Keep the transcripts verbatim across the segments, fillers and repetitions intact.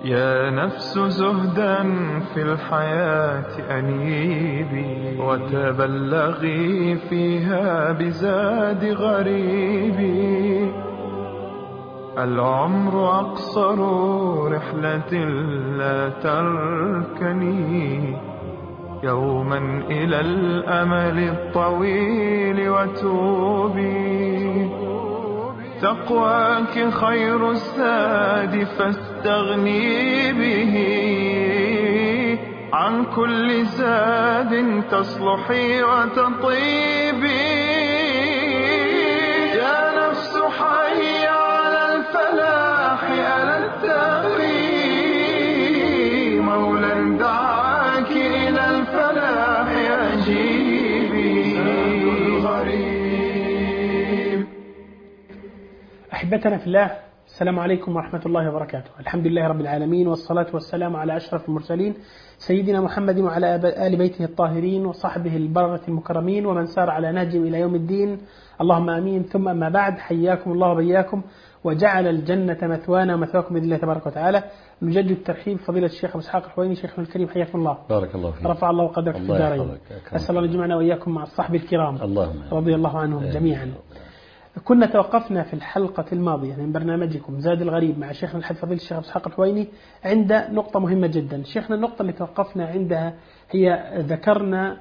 يا نفس زهدا في الحياة أنيبي، وتبلغي فيها بزاد غريبي. العمر أقصر رحلة لا تركني يوما إلى الأمل الطويل وتوبي. تقواك خير الزاد فاستغني به، عن كل زاد تصلحي وتطيبي. يا نفس حي على الفلاح ألا التقي، مولا دعاك إلى الفلاح أجيبي. غريب. أحبتنا في الله، السلام عليكم ورحمة الله وبركاته. الحمد لله رب العالمين، والصلاة والسلام على أشرف المرسلين سيدنا محمد وعلى آل بيته الطاهرين وصحبه البررة المكرمين ومن سار على نهجهم إلى يوم الدين. اللهم آمين. ثم أما بعد، حياكم الله وبياكم وجعل الجنة مثوانا ومثواكم بإذن الله تبارك وتعالى. نجدد الترحيب فضيلة الشيخ أبو إسحاق الحويني، شيخنا الكريم، حياكم الله. بارك الله فيك. رفع الله قدرك في الدارين. أسأل الله أن يجمعنا وإياكم مع الصحب الكرام اللهم رضي الله عنهم جميعا. كنا توقفنا في الحلقة الماضية من برنامجكم زاد الغريب مع شيخنا الحاج فضيلة الشيخ أبو إسحاق الحويني عند نقطة مهمة جدا. شيخنا النقطة اللي توقفنا عندها هي ذكرنا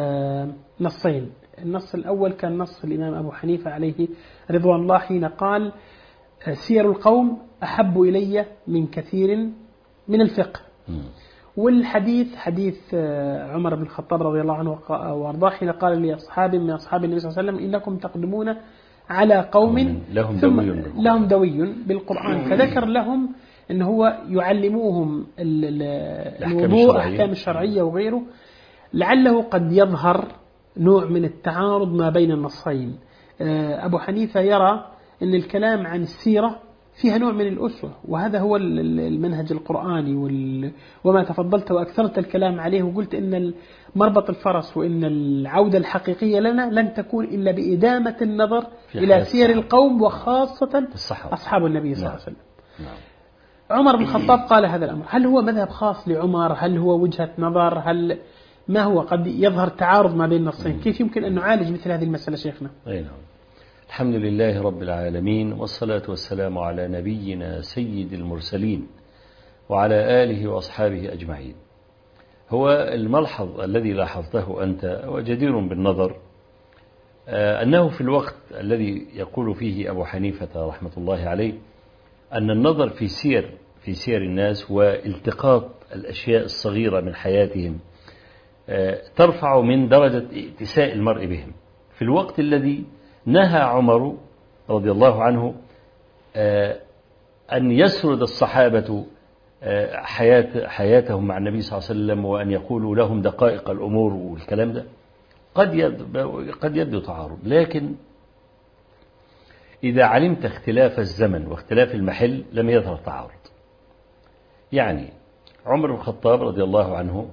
نصين. النص الأول كان نص الإمام أبو حنيفة عليه رضوان الله حين قال: سير القوم أحب إلي من كثير من الفقه. والحديث حديث عمر بن الخطاب رضي الله عنه وارضاه حين قال لأصحاب من أصحاب النبي صلى الله عليه وسلم: إنكم تقدمون على قوم لهم دوي لهم دوي بالقرآن. فذكر لهم أنه هو يعلموهم الوضوء، أحكام الشرعية وغيره، لعله قد يظهر نوع من التعارض ما بين النصين. أبو حنيفة يرى أن الكلام عن السيرة فيها نوع من الأسوة، وهذا هو المنهج القرآني وما تفضلت وأكثرت الكلام عليه، وقلت أن مربط الفرس وإن العودة الحقيقية لنا لن تكون إلا بإدامة النظر إلى سير القوم وخاصة أصحاب النبي صلى الله عليه وسلم. عمر بن الخطاب قال هذا الأمر. هل هو مذهب خاص لعمر؟ هل هو وجهة نظر؟ هل ما هو؟ قد يظهر تعارض ما بين النصين. كيف يمكن أن نعالج مثل هذه المسألة شيخنا؟ أي نعم. الحمد لله رب العالمين، والصلاة والسلام على نبينا سيد المرسلين وعلى آله وأصحابه أجمعين. هو الملحظ الذي لاحظته أنت وجدير بالنظر أنه في الوقت الذي يقول فيه أبو حنيفة رحمة الله عليه أن النظر في سير في سير الناس والتقاط الأشياء الصغيرة من حياتهم ترفع من درجة اتساء المرء بهم، في الوقت الذي نهى عمر رضي الله عنه أن يسرد الصحابة حياة حياتهم مع النبي صلى الله عليه وسلم وأن يقولوا لهم دقائق الأمور والكلام ده. قد قد يبدو تعارض، لكن إذا علمت اختلاف الزمن واختلاف المحل لم يظهر تعارض. يعني عمر بن الخطاب رضي الله عنه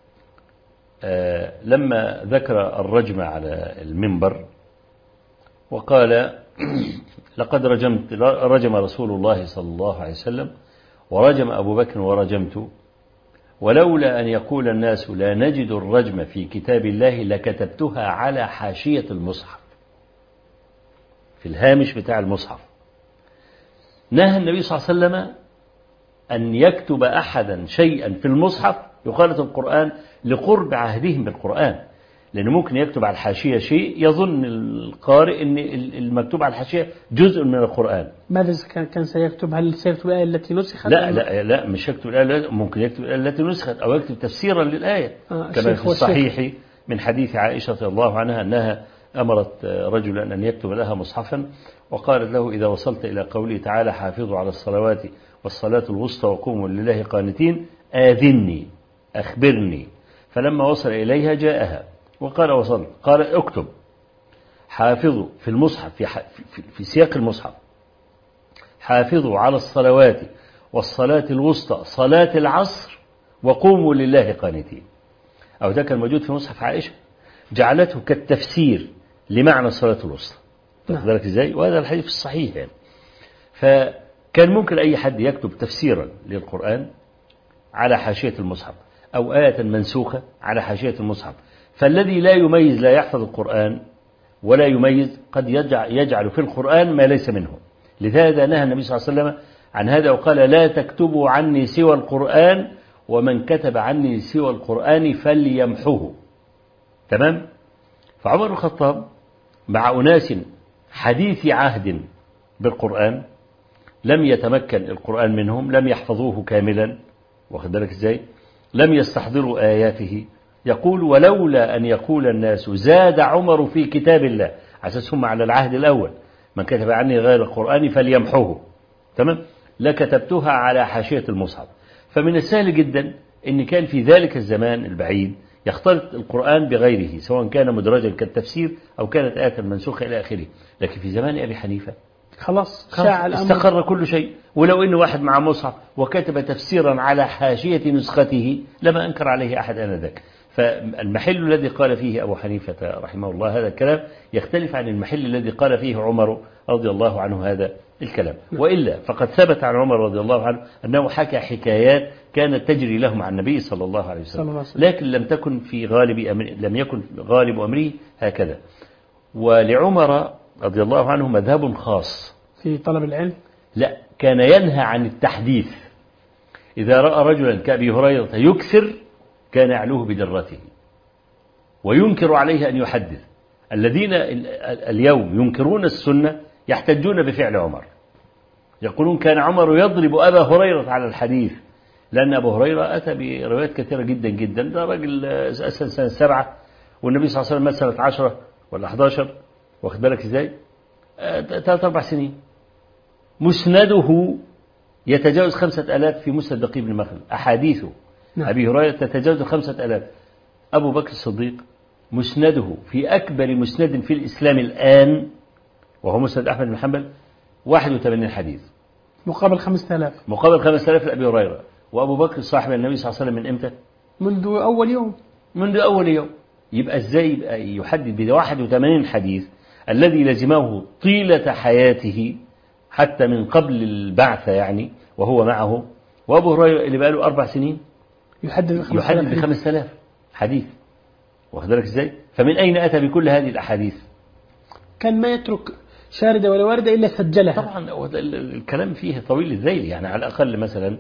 لما ذكر الرجم على المنبر وقال: لقد رجمت رجم رسول الله صلى الله عليه وسلم ورجم أبو بكر ورجمت، ولولا أن يقول الناس لا نجد الرجم في كتاب الله لكتبتها على حاشية المصحف، في الهامش بتاع المصحف. نهى النبي صلى الله عليه وسلم أن يكتب أحدا شيئا في المصحف يخالط القرآن لقرب عهدهم بالقرآن، لأنه ممكن يكتب على الحاشية شيء يظن القارئ أن المكتوب على الحاشية جزء من القرآن. ماذا كان سيكتب؟ هل سيكتب الآية التي نسخت؟ لا لا لا مش يكتب الآية، ممكن يكتب الآية التي نسخت أو يكتب تفسيرا للآية. آه كما في الصحيح من حديث عائشة رضي الله عنها أنها أمرت رجلا أن يكتب لها مصحفا وقالت له: إذا وصلت إلى قوله تعالى: حافظوا على الصلوات والصلاة الوسطى وقوموا لله قانتين، آذني أخبرني. فلما وصل إليها جاءها وقال: وصلت. قال: اكتب حافظوا في المصحف في, في, في سياق المصحف: حافظوا على الصلوات والصلاة الوسطى صلاة العصر وقوموا لله قانتين. أو ده كان موجود في مصحف عائشة، جعلته كالتفسير لمعنى الصلاة الوسطى. تاخد بالك ازاي؟ وهذا الحديث الصحيح يعني. كان ممكن أي حد يكتب تفسيرا للقرآن على حاشية المصحف أو آية منسوخة على حاشية المصحف، فالذي لا يميز لا يحفظ القرآن ولا يميز قد يجعل في القرآن ما ليس منه. لذلك نهى النبي صلى الله عليه وسلم عن هذا وقال لا تكتبوا عني سوى القرآن ومن كتب عني سوى القرآن فليمحوه. تمام؟ فعمر الخطاب مع أناس حديث عهد بالقرآن لم يتمكن القرآن منهم، لم يحفظوه كاملا، واخد بالك ازاي؟ لم يستحضروا آياته، يقول ولولا أن يقول الناس زاد عمر في كتاب الله، أساسهم على العهد الأول من كتب عني غير القرآن فليمحوه، تمام؟ لكتبتها على حاشية المصحف. فمن السهل جدا أن كان في ذلك الزمان البعيد يختلط القرآن بغيره سواء كان مدرجا كالتفسير أو كانت آية منسوخة إلى آخره. لكن في زمان أبي حنيفة خلاص شاع الأمر، استقر كل شيء. ولو إنه واحد مع مصحف وكتب تفسيرا على حاشية نسخته لما أنكر عليه أحد آنذاك. فالمحل الذي قال فيه أبو حنيفة رحمه الله هذا الكلام يختلف عن المحل الذي قال فيه عمر رضي الله عنه هذا الكلام. وإلا فقد ثبت عن عمر رضي الله عنه أنه حكى حكايات كانت تجري له مع النبي صلى الله عليه وسلم، لكن لم تكن في غالب أمر لم يكن غالب أمره هكذا. ولعمر رضي الله عنه مذهب خاص في طلب العلم، لا كان ينهى عن التحديث. إذا رأى رجلا كأبي هريرة يكثر كان يعلوه بدرته وينكر عليه أن يحدث. الذين اليوم ينكرون السنة يحتجون بفعل عمر، يقولون كان عمر يضرب أبا هريرة على الحديث، لأن أبو هريرة أتى بروايات كثيرة جدا جدا. ده راجل أساسا سنة سبعة والنبي صلى الله عليه وسلم سنة عشرة ولا أحداشر، واخد بالك إزاي؟ ثلاث أربع سنين. مسنده يتجاوز خمسة آلاف في مسند دقيق بن مخلد، أحاديثه نعم. أبي هريرة تتجاوز خمسة آلاف. أبو بكر الصديق مسنده في أكبر مسند في الإسلام الآن وهو مسند أحمد بن حنبل واحد وثمانين حديث مقابل خمسة آلاف مقابل خمسة آلاف لأبي هريرة. وأبو بكر صاحب النبي صلى الله عليه وسلم من إمتى؟ منذ أول يوم منذ أول يوم. يبقى إزاي يبقى يحدد بواحد وثمانين حديث الذي لزمه طيلة حياته حتى من قبل البعثة يعني وهو معه، وأبو هريرة اللي بقى له أربع سنين يحدد يحدد بخمسة آلاف حديث، واخد بالك إزاي؟ فمن أين أتى بكل هذه الأحاديث؟ كان ما يترك شاردة ولا واردة إلا سجلها. طبعا الكلام فيه طويل الذيل، يعني على الأقل مثلا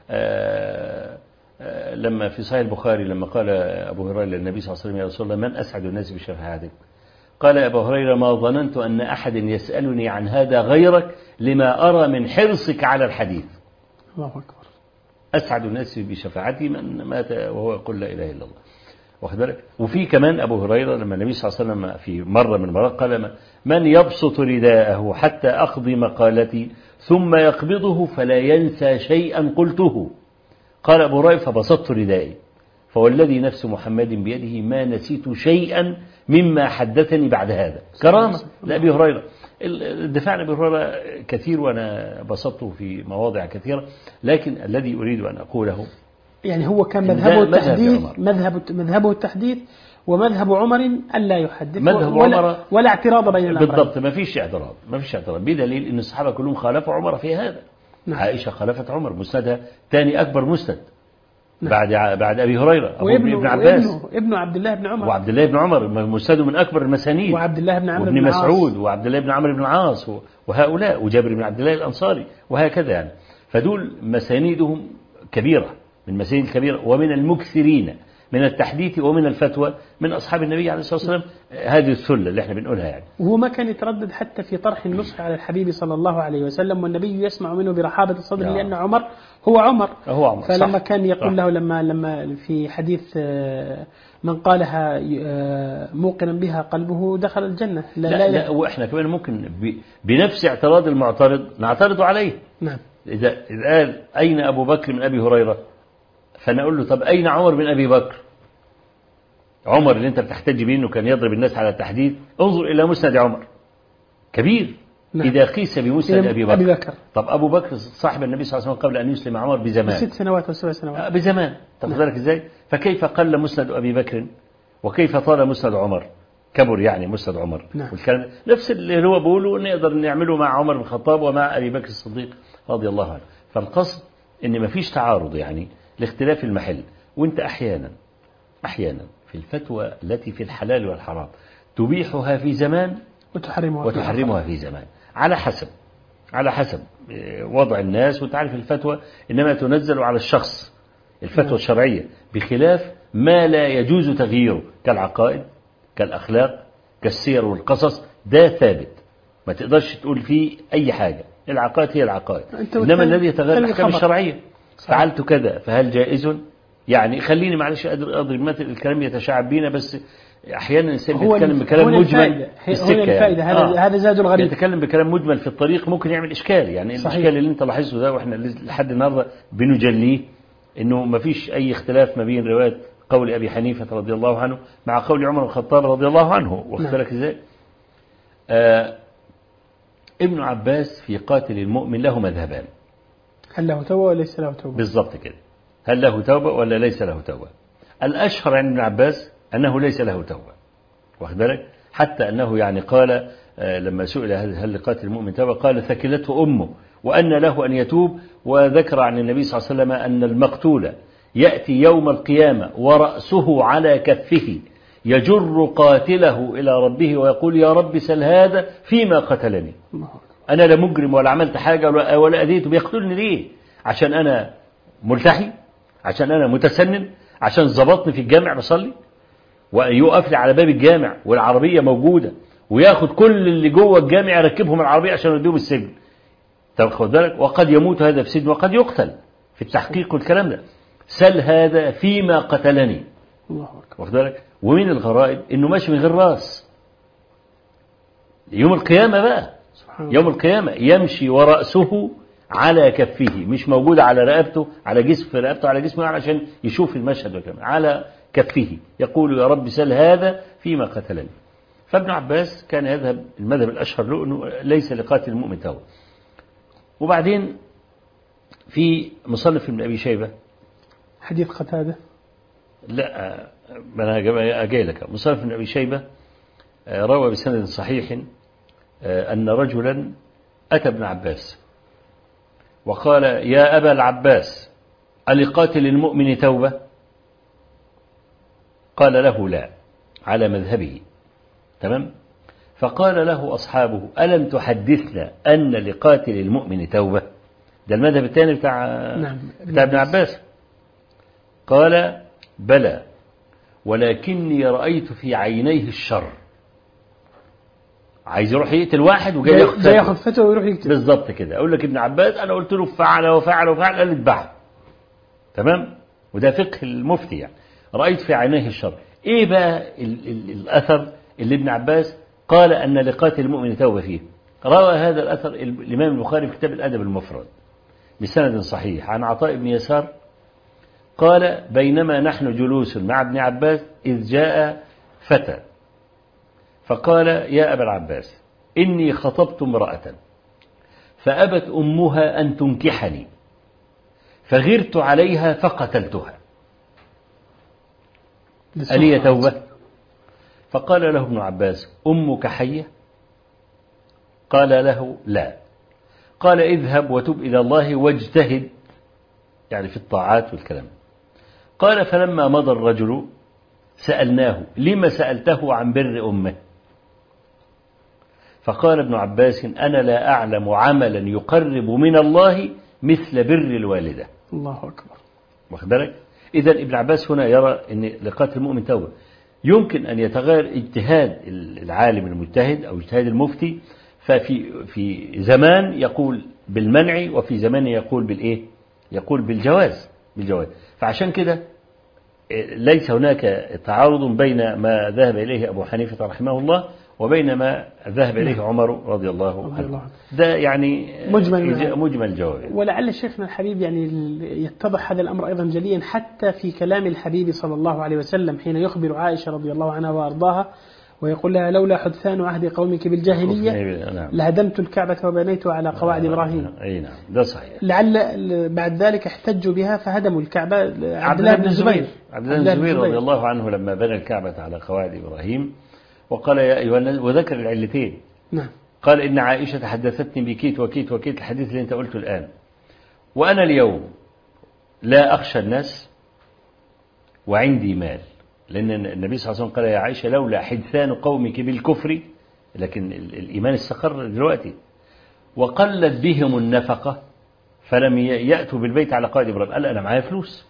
آآ آآ لما في صحيح البخاري لما قال أبو هريرة للنبي صلى الله عليه وسلم يا رسول الله من أسعد الناس بشفاعتك؟ قال أبو هريرة ما ظننت أن أحد يسألني عن هذا غيرك لما أرى من حرصك على الحديث. الله أكبر. أسعد الناس بشفاعتي من مات وهو يقول لا إله إلا الله، واخد بالك؟ وفي كمان أبو هريرة لما النبي صلى الله عليه وسلم في مرة من المرات قال من يبسط رداءه حتى أقضي مقالتي ثم يقبضه فلا ينسى شيئا قلته. قال أبو هريرة فبسطت ردائي فوالذي نفس محمد بيده ما نسيت شيئا مما حدثني بعد هذا. كرامة لأبي هريرة. الدفاع عن أبي هريرة كثير وأنا بسطته في مواضع كثيرة، لكن الذي أريد أن أقوله يعني هو كان مذهبه التحديث مذهب مذهبه التحديث ومذهب عمر ألا يحدث مذهب ولا, عمر ولا اعتراض بين الأمرين. بالضبط ما فيش اعتراض ما فيش اعتراض بدليل أن الصحابة كلهم خالفوا عمر في هذا. نعم. عائشة خالفت عمر، مسندها ثاني أكبر مسند. نعم. بعد بعد أبي هريرة أبو ابن عباس وابنه ابن عبد الله بن عمر وعبد الله بن عمر مسنده من أكبر المسانيد، وعبد الله بن عمرو بن مسعود وعبد الله بن عمرو بن العاص وهؤلاء وجابر بن عبد الله الأنصاري وهكذا يعني. فدول مسانيدهم كبيرة من مسانيد كبيرة ومن المكثرين من التحديث ومن الفتوى من أصحاب النبي عليه الصلاة والسلام. هذه الثلة اللي احنا بنقولها يعني. وهو ما كان يتردد حتى في طرح النصح على الحبيب صلى الله عليه وسلم والنبي يسمع منه برحابة الصدر نعم. لأن عمر هو عمر, هو عمر. فلما صح. كان يقول صح. له لما لما في حديث من قالها موقنا بها قلبه دخل الجنة. لا لا, لا, لا وإحنا كمان ممكن بنفس اعتراض المعترض نعترض عليه. نعم. إذا إذا قال أين أبو بكر من أبي هريرة فنقول له طب أين عمر من أبي بكر؟ عمر اللي أنت بتحتج بيه إنه كان يضرب الناس على التحديد، انظر إلى مسند عمر كبير. نعم. إذا قيس بمسند أبي بكر. أبي بكر طب أبو بكر صاحب النبي صلى الله عليه وسلم قبل أن يسلم عمر بزمان ست سنوات أو سبع سنوات بزمان. طب ذلك إزاي؟ فكيف قل مسند أبي بكر وكيف طال مسند عمر؟ كبر يعني مسند عمر. نعم. والكلام نفس اللي هو بيقوله نقدر نعمله مع عمر بن الخطاب ومع أبي بكر الصديق رضي الله عنه. فالقصد إن مفيش تعارض يعني لاختلاف المحل. وانت أحيانا أحيانا في الفتوى التي في الحلال والحرام تبيحها في زمان وتحرمها, وتحرمها في زمان على حسب على حسب وضع الناس. وتعرف الفتوى إنما تنزل على الشخص الفتوى الشرعية بخلاف ما لا يجوز تغييره كالعقائد كالأخلاق كالسير والقصص. ده ثابت ما تقدرش تقول فيه أي حاجة. العقائد هي العقائد. إنما الذي يتغير الأحكام الشرعية فعلت كذا فهل جائز يعني. خليني معلش أضرب مثل الكلام يتشعب بينا بس أحيانا الإنسان بيتكلم بكلام مجمل في السكة يعني. هذا آه. هذا زاد الغريب. يتكلم بكلام مجمل في الطريق ممكن يعمل إشكال يعني. صحيح. الإشكال اللي أنت لاحظته ده وإحنا لحد النهارده بنجليه إنه ما فيش أي اختلاف ما بين رواية قول أبي حنيفة رضي الله عنه مع قول عمر بن الخطاب رضي الله عنه. واختلف إزاي؟ آه ابن عباس في قاتل المؤمن له مذهبان. هل له توبة ولا ليس له توبة؟ بالضبط كده. هل له توبة ولا ليس له توبة؟ الأشهر عند ابن عباس أنه ليس له توبة. واخد بالك؟ حتى أنه يعني قال لما سئل هل لقاتل المؤمن توبة قال ثكلته أمه وأن له أن يتوب. وذكر عن النبي صلى الله عليه وسلم أن المقتول يأتي يوم القيامة ورأسه على كفه يجر قاتله إلى ربه ويقول يا رب سل هذا فيما قتلني. أنا لا مجرم ولا عملت حاجة ولا أذيته بيقتلني ليه؟ عشان أنا ملتحي؟ عشان أنا متسنن؟ عشان ظبطني في الجامع بصلي؟ ويقف لي على باب الجامع والعربية موجودة وياخد كل اللي جوه الجامع يركبهم العربية عشان يوديهم السجن. طب خد بالك وقد يموت هذا في سجن وقد يقتل في التحقيق والكلام ده. سل هذا فيما قتلني. الله أكبر. واخد بالك؟ ومن الغرائب إنه ماشي من غير راس يوم القيامة بقى. يوم القيامة يمشي ورأسه على كفه مش موجود على رقبته على جسم في رقبته على جسمه عشان يشوف المشهد وكمان على كفه يقول يا رب سل هذا فيما قتلني. فابن عباس كان يذهب المذهب الأشهر له أنه ليس لقاتل المؤمن توبة. وبعدين في مصنف ابن أبي شيبة حديث قتادة لا أنا أجي لك. مصنف ابن أبي شيبة روى بسند صحيح أن رجلا أتى ابن عباس وقال يا أبا العباس ألقاتل المؤمن توبة؟ قال له لا على مذهبه. تمام. فقال له أصحابه ألم تحدثنا أن لقاتل المؤمن توبة؟ ده المذهب الثاني بتاع, نعم. بتاع ابن عباس. قال بلى ولكني رأيت في عينيه الشر. عايز يروح يقتل واحد وجاي ياخد فتوى ياخد فتوى ويروح يقتل. بالضبط كده. اقول لك ابن عباس انا قلت له فعل وفعل وفعل قال اتبعه. تمام. وده فقه المفتي يعني. رأيت في عينيه الشر. ايه بقى ال ال الاثر اللي ابن عباس قال ان لقاتل المؤمن توبة فيه؟ روى هذا الاثر الامام البخاري في كتاب الادب المفرد بسند صحيح عن عطاء بن يسار قال بينما نحن جلوس مع ابن عباس إذ جاء فتى فقال يا أبا العباس إني خطبت امرأة فأبت أمها أن تنكحني فغرت عليها فقتلتها ألي توبة؟ فقال له ابن عباس أمك حية؟ قال له لا. قال اذهب وتب إلى الله واجتهد يعني في الطاعات والكلام. قال فلما مضى الرجل سألناه لما سألته عن بر أمه؟ فقال ابن عباس أنا لا أعلم عملا يقرب من الله مثل بر الوالدة. الله أكبر. واخد بالك؟ إذا ابن عباس هنا يرى أن لقاتل المؤمن توبة. يمكن أن يتغير اجتهاد العالم المجتهد أو اجتهاد المفتي. ففي في زمان يقول بالمنع وفي زمان يقول بالإيه؟ يقول بالجواز بالجواز. فعشان كده ليس هناك تعارض بين ما ذهب إليه أبو حنيفة رحمه الله وبين ما ذهب إليه عمر رضي الله عنه. ده يعني مجمل مجمل الجواب. ولعل شيخنا الحبيب يعني يتضح هذا الأمر أيضا جليا حتى في كلام الحبيب صلى الله عليه وسلم حين يخبر عائشة رضي الله عنها وأرضاها ويقول لها لولا حدثان عهد قومك بالجاهلية لهدمت الكعبة وبنيت على قواعد إبراهيم. أي نعم ده صحيح. لعل بعد ذلك احتجوا بها فهدموا الكعبة. عبد الله بن الزبير عبد الله بن الزبير رضي الله عنه لما بنى الكعبة على قواعد إبراهيم وقال يا أيها الناس، وذكر العلتين. نعم. قال إن عائشة حدثتني بكيت وكيت وكيت، الحديث اللي أنت قلته الآن. وأنا اليوم لا أخشى الناس وعندي مال، لأن النبي صلى الله عليه وسلم قال يا عائشة لولا حدثان قومك بالكفر، لكن الإيمان استقر دلوقتي، وقلت بهم النفقة فلم يأتوا بالبيت على قائد إبراهيم. قال أنا معايا فلوس،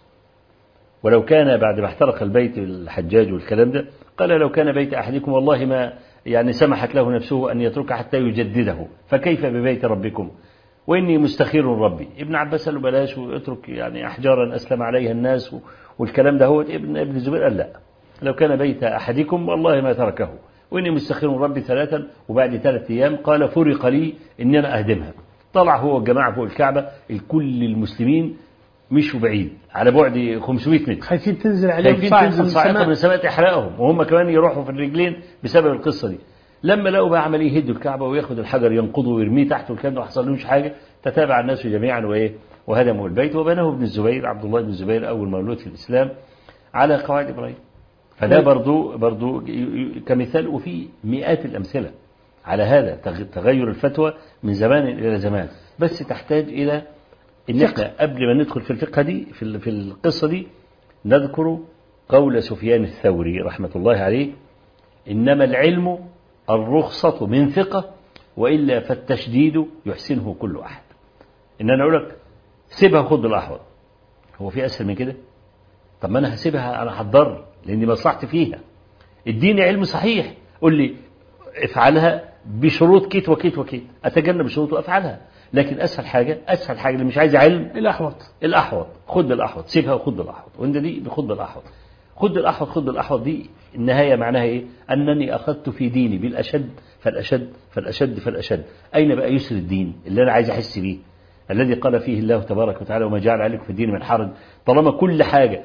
ولو كان بعد ما احترق البيت الحجاج والكلام ده، قال لو كان بيت أحدكم والله ما يعني سمحت له نفسه أن يترك حتى يجدده، فكيف ببيت ربكم وإني مستخير ربي. ابن عباس قال له بلاش واترك يعني أحجارا أسلم عليها الناس والكلام ده. هو ابن ابن الزبير قال لا، لو كان بيت أحدكم والله ما تركه وإني مستخير ربي ثلاثا. وبعد ثلاث أيام قال فرق لي إن أنا أهدمها. طلع هو والجماعة فوق الكعبة، الكل المسلمين مشوا بعيد على بعد خمسمائة متر، خايفين تنزل عليهم خايفين تنزل صاعقة من السماء تحرقهم، وهم كمان يروحوا في الرجلين بسبب القصة دي. لما لقوا بقى عمل يهدوا الكعبة وياخد الحجر ينقضه ويرميه تحت والكلام ده ما حصلوش حاجة، تتابع الناس جميعا وإيه وهدموا البيت وبناه ابن الزبير عبد الله بن الزبير أول مولود في الإسلام على قواعد إبراهيم. فده برضو برضو كمثال، وفي مئات الأمثلة على هذا تغير الفتوى من زمان إلى زمان. بس تحتاج إلى إن احنا قبل ما ندخل في الفقه دي في في القصة دي نذكر قول سفيان الثوري رحمة الله عليه: إنما العلم الرخصة من ثقة وإلا فالتشديد يحسنه كل أحد. إن أنا أقول لك سيبها خد الأحوط، هو في أسهل من كده؟ طب ما أنا هسيبها أنا هتضر لأني مصلحتي فيها. اديني علم صحيح، قل لي افعلها بشروط كيت وكيت وكيت، أتجنب الشروط وأفعلها. لكن أسهل حاجة أسهل حاجة اللي مش عايز علم الأحوط الأحوط خد بالأحوط، سيبها وخد بالأحوط. وأنت دي بخد بالأحوط خد بالأحوط خد بالأحوط دي النهاية معناها إيه؟ أنني أخذت في ديني بالأشد فالأشد فالأشد فالأشد. أين بقى يسر الدين اللي أنا عايز أحس بيه، الذي قال فيه الله تبارك وتعالى وما جعل عليكم في الدين من حرج. طالما كل حاجة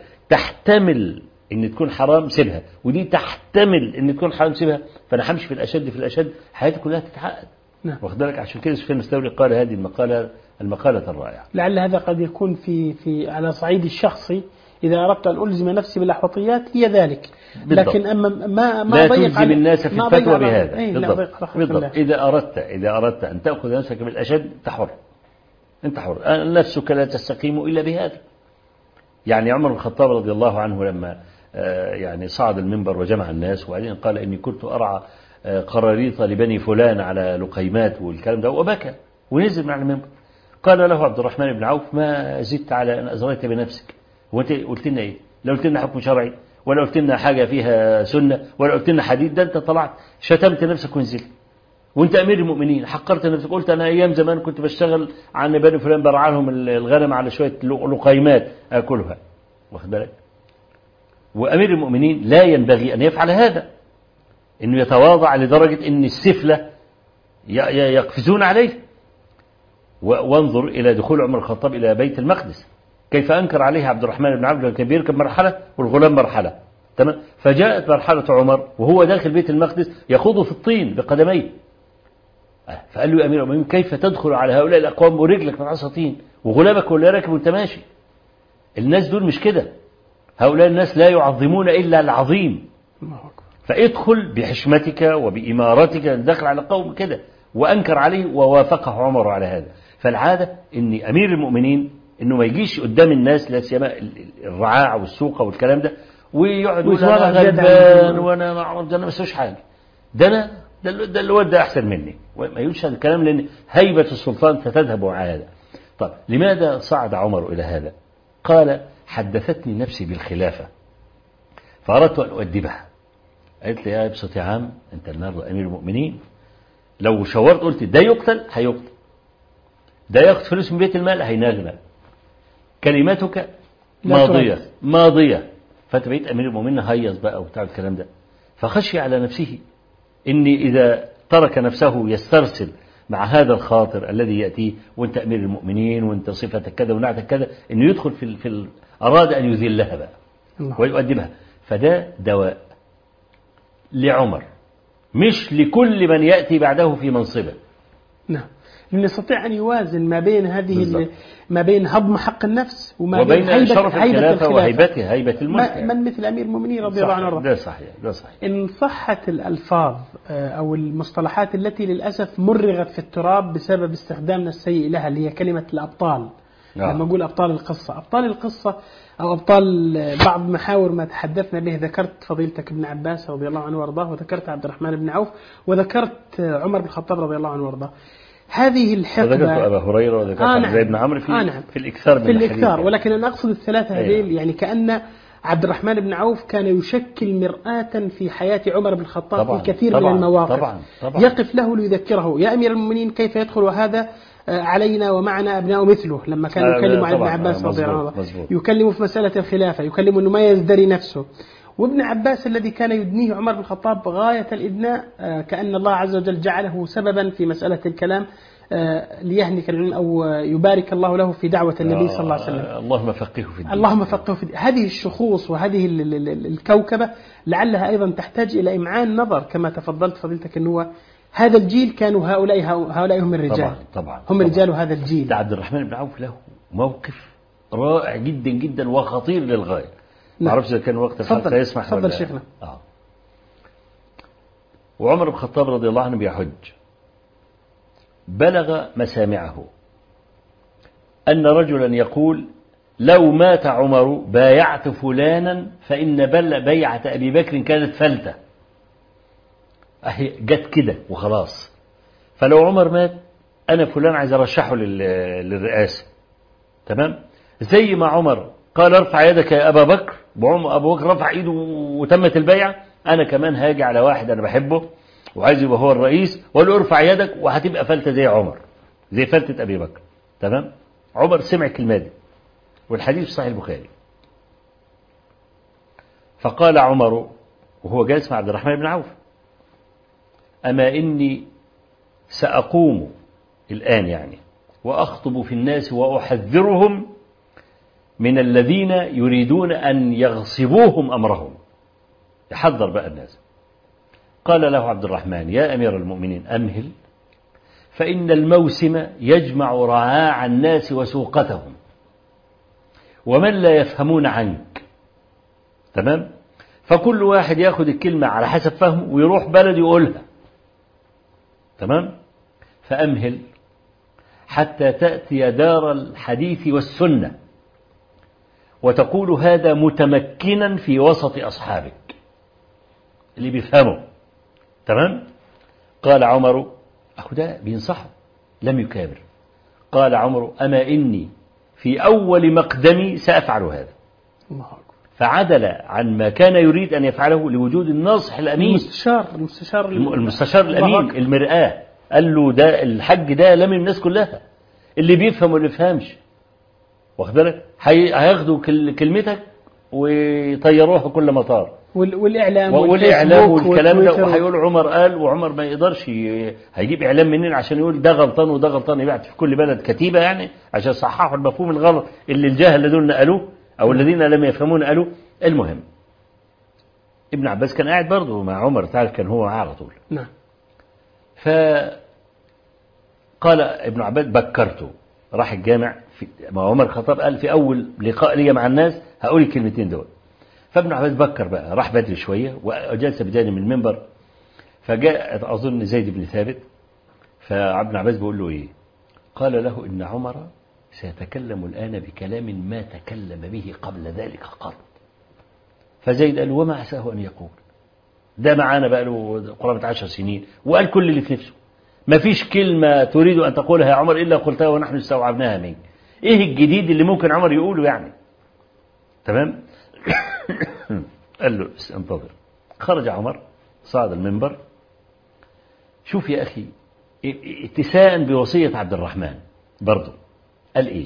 تحتمل ان تكون حرام سيبها، ودي تحتمل ان تكون حرام سيبها، فانا همشي في الاشد في الاشد حياتي كلها تتعقد. نعم. واخد بالك؟ عشان كده سفيان الثوري قال هذه المقاله المقاله الرائعه. لعل هذا قد يكون في في على صعيد الشخصي، اذا اردت ان الزم نفسي بالاحوطيات هي ذلك. بالضبط. لكن اما ما ما لا تلزم الناس في الفتوى بهذا. ايه بالضبط. بالضبط. اذا اردت اذا اردت ان تاخذ نفسك بالاشد انت حر، انت حر. نفسك لا تستقيم الا بهذا. يعني عمر بن الخطاب رضي الله عنه لما يعني صعد المنبر وجمع الناس وبعدين قال إني كنت أرعى قراريط لبني فلان على لقيمات والكلام ده، وبكى ونزل من على المنبر. قال له عبد الرحمن بن عوف ما زدت على أن أزريت بنفسك، وانت قلت لنا إيه؟ لا قلت لنا حكم شرعي ولا قلت لنا حاجة فيها سنة ولا قلت لنا حديث، ده أنت طلعت شتمت نفسك ونزلت، وانت أمير المؤمنين حقرت نفسك. قلت أنا أيام زمان كنت بشتغل عن بني فلان برعى لهم الغنم على شوية لقيمات أكلها. واخد بالك؟ وأمير المؤمنين لا ينبغي أن يفعل هذا، إنه يتواضع لدرجة إن السفلة يقفزون عليه. وانظر إلى دخول عمر الخطاب إلى بيت المقدس كيف أنكر عليه عبد الرحمن بن عوف، كان بيركب مرحلة والغلام مرحلة، تمام؟ فجاءت مرحلة عمر وهو داخل بيت المقدس يخوض في الطين بقدميه، فقال له يا أمير المؤمنين كيف تدخل على هؤلاء الأقوام ورجلك من طين وغلامك ولا راكب وانت ماشي؟ الناس دول مش كده، هؤلاء الناس لا يعظمون إلا العظيم. فادخل بحشمتك وبإمارتك دخل على قوم كده، وأنكر عليه ووافقه عمر على هذا. فالعادة أن أمير المؤمنين أنه ما يجيش قدام الناس لا سيما الرعاع والسوق والكلام ده ويقعد يقول أنا غلبان وأنا ما أنا ما اسويش حاجة، ده أنا ده الواد ده أحسن مني، وما يقولش هذا الكلام لأن هيبة السلطان ستذهب على هذا. طب لماذا صعد عمر إلى هذا؟ قال حدثتني نفسي بالخلافة فأردت أن أؤدبها. قالت لي يا ابسط يا عم أنت النهارده أمير المؤمنين، لو شاورت قلت ده يقتل هيقتل، ده ياخد فلوس من بيت المال هينغنى، كلمتك ماضية ماضية. فأنت بقيت أمير المؤمنين هيص بقى وبتاع الكلام ده. فخشي على نفسه إني إذا ترك نفسه يسترسل مع هذا الخاطر الذي يأتيه وانت أمير المؤمنين وانت صفتك كذا ونعتك كذا، إنه يدخل في في ال... أراد أن يذلها بقى ويؤدبها. فده دواء لعمر مش لكل من يأتي بعده في منصبه. نعم. من يستطيع أن يوازن ما بين هذه ما بين هضم حق النفس وما وبين بين هيبة شرف هيبة الخلافة وهيبته هيبة الملك. من مثل أمير المؤمنين رضي الله عنه. ده صحيح ده صحيح. إن صحت الألفاظ أو المصطلحات التي للأسف مرغت في التراب بسبب استخدامنا السيء لها، اللي هي كلمة الأبطال. آه. لما أقول أبطال القصة، أبطال القصة أو أبطال بعض محاور ما تحدثنا به، ذكرت فضيلتك ابن عباس رضي الله عنه وارضاه، وذكرت عبد الرحمن بن عوف، وذكرت عمر بن الخطاب رضي الله عنه وارضاه. هذه الحقبة وذكرت أبا هريرة وذكرت آه عبد الله بن عمرو في, آه نعم. في الإكثار من في الإكثار الحديث. ولكن أنا أقصد الثلاثة هذيل، يعني كأن عبد الرحمن بن عوف كان يشكل مرآة في حياة عمر بن الخطاب طبعاً في كثير طبعاً من المواقف. طبعاً طبعاً يقف له ليذكره: يا أمير المؤمنين كيف يدخل هذا علينا ومعنا أبناء مثله، لما كان يكلم عن ابن عباس رضي الله عنه، يكلم في مسألة الخلافة، يكلم أنه ما يزدري نفسه. وابن عباس الذي كان يدنيه عمر بن الخطاب غاية الإدناء، كأن الله عز وجل جعله سببا في مسألة الكلام ليهنك العلم أو يبارك الله له في دعوة النبي صلى الله عليه وسلم. اللهم فقهه في الدين. اللهم فقهه في الدين. هذه الشخوص وهذه الكوكبة لعلها أيضا تحتاج إلى إمعان نظر، كما تفضلت فضيلتك أنه هذا الجيل كانوا هؤلاء هؤلاء هم الرجال. طبعا طبعا هم طبعًا. رجال هذا الجيل. ده عبد الرحمن بن عوف له موقف رائع جدا جدا وخطير للغاية. ما أعرفش إذا كان وقت الحلقة يسمح. تفضل شيخنا. آه. وعمر بن الخطاب رضي الله عنه بيحج، بلغ مسامعه أن رجلا يقول: لو مات عمر بايعت فلانا فإن بل بيعة أبي بكر كانت فلتة. أهي جت كده وخلاص. فلو عمر مات أنا فلان عايز أرشحه للرئاسة. تمام؟ زي ما عمر قال: ارفع يدك يا أبا بكر، وأبو بكر رفع إيده وتمت البيعة، أنا كمان هاجي على واحد أنا بحبه وعايز يبقى هو الرئيس وقال له ارفع يدك، وهتبقى فلتة زي عمر، زي فلتة أبي بكر. تمام؟ عمر سمع الكلمة دي، والحديث في صحيح البخاري. فقال عمر وهو جالس مع عبد الرحمن بن عوف: أما إني سأقوم الآن يعني وأخطب في الناس وأحذرهم من الذين يريدون أن يغصبوهم أمرهم. يحذر بقى الناس. قال له عبد الرحمن: يا أمير المؤمنين أمهل، فإن الموسم يجمع رعاع الناس وسوقتهم ومن لا يفهمون عنك. تمام؟ فكل واحد يأخذ الكلمة على حسب فهمه ويروح بلد يقولها. تمام؟ فأمهل حتى تأتي دار الحديث والسنة وتقول هذا متمكنا في وسط أصحابك اللي بيفهموا. تمام؟ قال عمر: أخو ده بينصحه، لم يكابر. قال عمر: أما إني في أول مقدمي سأفعل هذا. فعدل عن ما كان يريد أن يفعله لوجود الناصح الأمين، المستشار المستشار, المستشار الأمين، المرآة. قال له: ده الحج ده لم الناس كلها، اللي بيفهم واللي بيفهمش، واخد بالك، هياخدوا كلمتك ويطيروها كل مطار، والإعلام والإعلام والكلام ده، وهيقول عمر قال، وعمر ما يقدرش هيجيب إعلام منين عشان يقول ده غلطان وده غلطان، يبعت في كل بلد كتيبة يعني عشان يصححوا المفهوم الغلط اللي الجاهل دول نقلوه أو الذين لم يفهمون قالوه. المهم ابن عباس كان قاعد برضه مع عمر، تعرف كان هو معاه على طول. نعم. فقال ابن عباس: بكرته، راح الجامع في مع عمر الخطاب، قال في أول لقاء لي مع الناس هقول الكلمتين دول. فابن عباس بكر بقى، راح بدري شوية وجلس بجانب المنبر. فجاء أظن زيد بن ثابت، فابن عباس بيقول له إيه؟ قال له: إن عمر سيتكلم الآن بكلام ما تكلم به قبل ذلك قط. فزيد قال: وما عساه أن يقول؟ ده معانا بقى له قرابة عشر سنين وقال كل اللي في نفسه، ما فيش كلمة تريد أن تقولها يا عمر إلا قلتها ونحن استوعبناها منك. إيه الجديد اللي ممكن عمر يقوله يعني؟ تمام؟ قال له: انتظر. خرج عمر، صعد المنبر. شوف يا أخي، اتساء بوصية عبد الرحمن برضه، قال إيه؟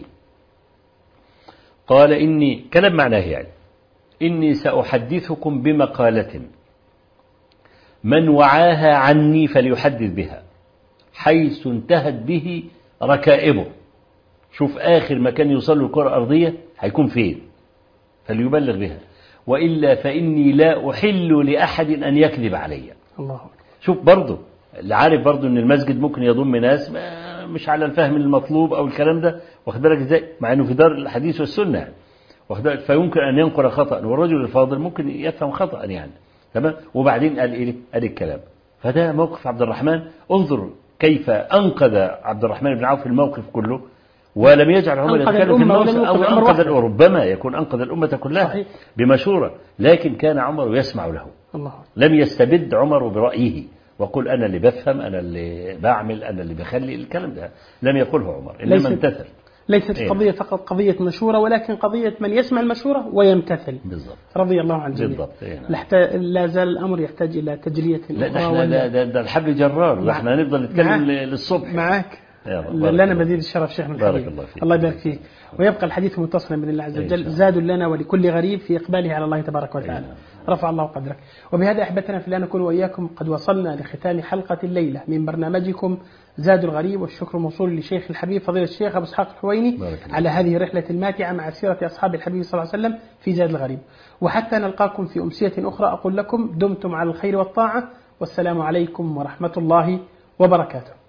قال: إني، كلام معناه يعني، إني سأحدثكم بمقالة من وعاها عني فليحدث بها حيث انتهت به ركائبه. شوف آخر مكان يوصل له الكرة الأرضية هيكون فين، فليبلغ بها، وإلا فإني لا أحل لأحد أن يكذب علي. الله. شوف برضه اللي عارف برضه أن المسجد ممكن يضم ناس مش على الفهم المطلوب أو الكلام ده، واخد بالك إزاي، مع إنه في دار الحديث والسنة يعني. واخد بالك، فيمكن أن ينقل خطأ، والرجل الفاضل ممكن يفهم خطأ يعني. تمام. وبعدين قال إيه؟ قال الكلام. فده موقف عبد الرحمن. انظر كيف أنقذ عبد الرحمن بن عوف الموقف كله، ولم يجعل عمر يتكلم في الموقف، أو أنقذ، ربما يكون أنقذ الأمة كلها صحيح. بمشورة، لكن كان عمر يسمع له. الله. لم يستبد عمر برأيه وقل أنا اللي بفهم، أنا اللي بعمل، أنا اللي بخلي، الكلام ده لم يقوله عمر، إنما امتثل. ليست إيه؟ قضية فقط قضية مشورة، ولكن قضية من يسمع المشورة ويمتثل. بالضبط. رضي الله عنه. بالضبط. إيه؟ لا زال الأمر يحتاج إلى تجلية. لا احنا ده, ده, ده الحبل جرار، احنا هنفضل نتكلم للصبح. معك. لنا مزيد الشرف شيخ من بارك الله فيك. الله يبارك فيك. ويبقى الحديث متصلا بإذن الله عز وجل، زاد لنا ولكل غريب في إقباله على الله تبارك وتعالى. رفع الله قدرك. وبهذا أحبتنا في الله نكون وإياكم قد وصلنا لختام حلقة الليلة من برنامجكم زاد الغريب، والشكر موصول لشيخ الحبيب فضيلة الشيخ أبو إسحاق الحويني على هذه الرحلة الماتعة مع سيرة أصحاب الحبيب صلى الله عليه وسلم في زاد الغريب. وحتى نلقاكم في أمسية أخرى أقول لكم دمتم على الخير والطاعة، والسلام عليكم ورحمة الله وبركاته.